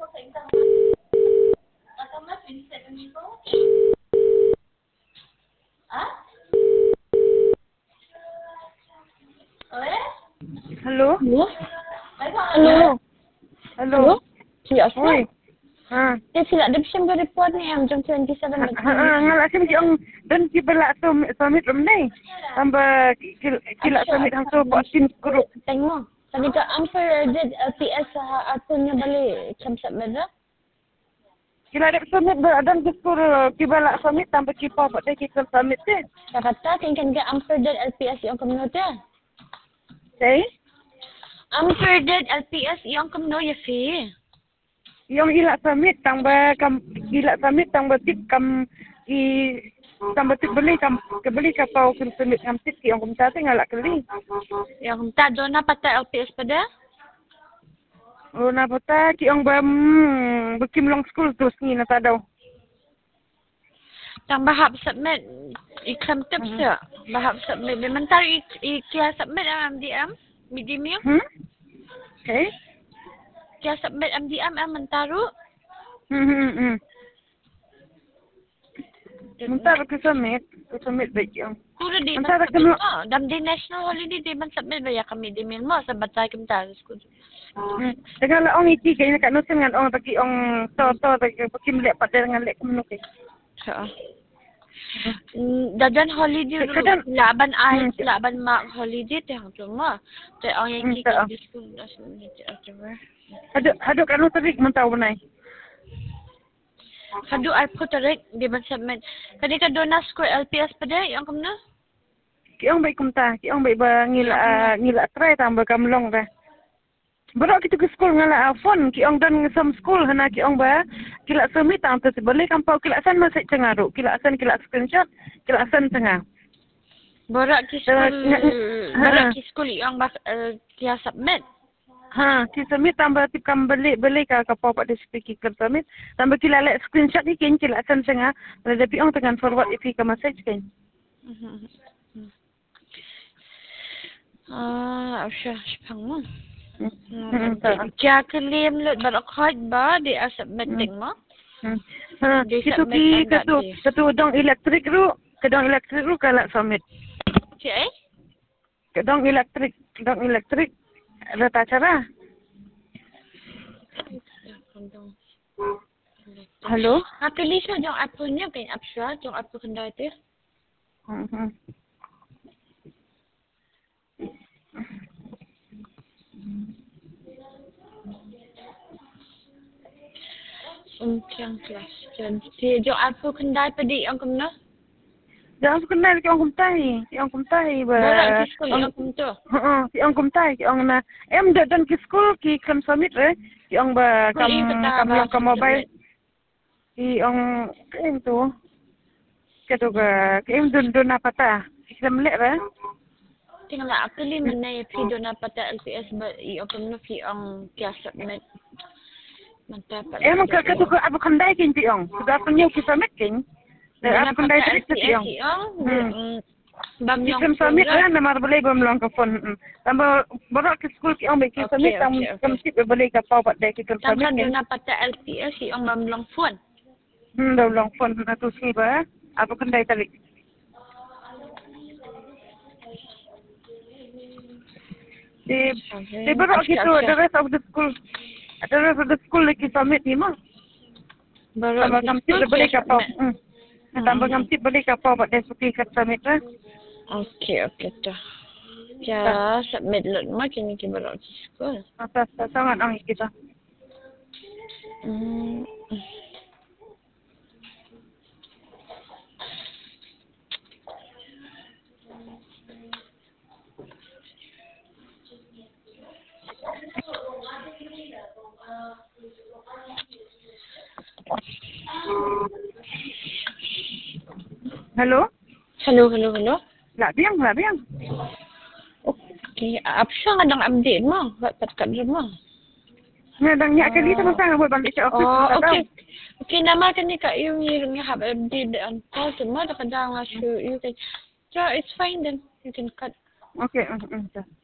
Hello? Hello? Hello? Hello? Chị ở Oi. sao? Thế chị lại đập xem cái report này em trong 27 mà Ngala sim ki ong dan ki bala summit rum nei. Tamba kila summit hang so patin group. Tengok. Tadi ke unfair LPS atunya balik jam sabda. Kila ada summit dan ki skur ki bala summit tamba ki pa pada ki summit te. Kata kan ke unfair LPS yang kamu tu. Sei? Unfair LPS yang kamu ya fi. Yung ila summit tamba kam ila summit tamba tip kam ki tamba tip beli kam ke beli ka pau ki summit kam tip ki ong kumta te ngala keli. Yang tak dona patah LPS pada. Oh na pata ki ong bam bekim long school terus ni na tadaw. Tang bahap submit ikram tips ya. Bahap submit mentar ikia submit MDM medium. Okay. Kia submit MDM mentaru. Mentar ke summit baik yang. Kura di Mentar ke submit mo. Dam di national holiday di man submit ba ya kami di min mo sa batay kim ta school. Dengan la ong iki kay nak nusin ngan ong bagi ong to bagi pakim lek pada dengan lek kumno kay. Ha. Dadan holiday laban ay laban mak holiday te hang cuma. Te ong yang ki di school doesn't need to whatever. Haduk anu tarik mentau benai. Kadu ay po tarik di man submit. Kadi ka dona score LPS pada yang kamna? Ki ong baik kumta, ki ong baik ba ngila try tambah kamlong dah. Baru kita ke school ngala phone ki ong dan some school hana ki ong ba kila semi tam tu balik kampau kila san masih cengaru kila screenshot kila san tengah. Borak ki school yang bak kia submit. Ha, ki submit tambah tip kam beli ka pau pada speaker ke submit tambah kila lek screenshot ni kin kila san tengah tapi ong tengah forward ipi ka message kin. Usha pang mo. Kya claim lut barak khad ba di submitting mo. Ha, itu ki ketu dong elektrik ru kala submit. Si ai? Dong elektrik rata cara. Halo? Pilih so jong apa nya kan apsha jong apa kendai tu. Uncang kelas si jong apa kendai pedi ang kemna? Jangan kenal ki ong kumtai ba. Borak ki school yang kumto. Ki ong kumtai ki ong na em dan ki school ki kan submit ki ong ba kam mobile. Ki ong em tu. Ketu ga ki em dun apa ta? Islam lek ra. Tingala akali menay fi dona pata LPS ba i open fi ang kia submit. Mantap. Em ka ketu ka abu kandai kin ti ong. Sudah punya ki submit kin. Dona Aku kandai pata ti LPS ong. Bamyong Sistem summit kan namar boleh bamlong ka phone. Tambah baru ke school ki ong be ki summit tam sip boleh ka pau pat dek ki summit. Tangkan dona pata LPS si ong bamlong phone. Bamlong phone na tu si ba. Abu kandai talik. Di baru gitu the rest of the school ki summit ni mah. Baru kamsip boleh ka pau. Tambah kamsip boleh ka pau pat dek ka summit lah. Okay dah. Ya, submit lot mo kini ki baru ki school. Sangat ang kita. Hello? Hello. Labiang. Okay, apsya nga dang update mo. Ba't ka mo? Ngadang niya kali sama sana buat balik sa office. Oh, okay. Okay, nama kan ni kak yung have update on call semua dapat dah ngasih you can. So it's fine then you can cut. Okay.